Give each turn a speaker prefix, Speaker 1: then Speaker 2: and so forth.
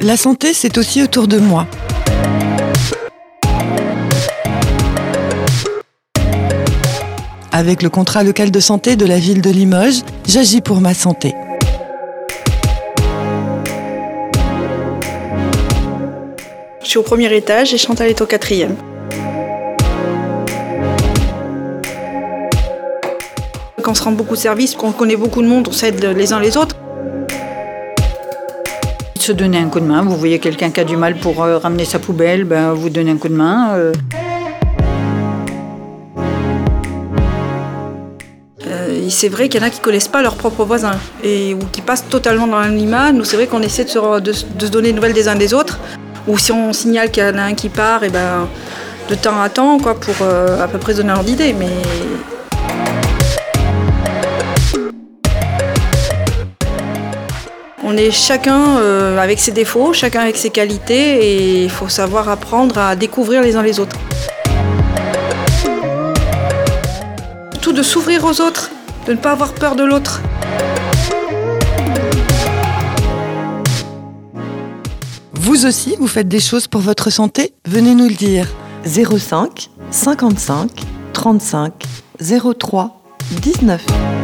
Speaker 1: La santé, c'est aussi autour de moi. Avec le contrat local de santé de la ville de Limoges, j'agis pour ma santé.
Speaker 2: Je suis au premier étage et Chantal est au 4e. Quand on se rend beaucoup de services, qu'on connaît beaucoup de monde, on s'aide les uns les autres.
Speaker 3: Se donner un coup de main, vous voyez quelqu'un qui a du mal pour ramener sa poubelle, vous donnez un coup de main.
Speaker 2: C'est vrai qu'il y en a qui ne connaissent pas leurs propres voisins ou qui passent totalement dans l'anonymat. Nous, c'est vrai qu'on essaie de se donner des nouvelles des uns des autres. Ou si on signale qu'il y en a un qui part, de temps à temps, pour à peu près se donner un ordre d'idée. Mais on est chacun avec ses défauts, chacun avec ses qualités, et il faut savoir apprendre à découvrir les uns les autres. Surtout de s'ouvrir aux autres, de ne pas avoir peur de l'autre.
Speaker 1: Vous aussi, vous faites des choses pour votre santé ? Venez nous le dire. 05 55 35 03 19.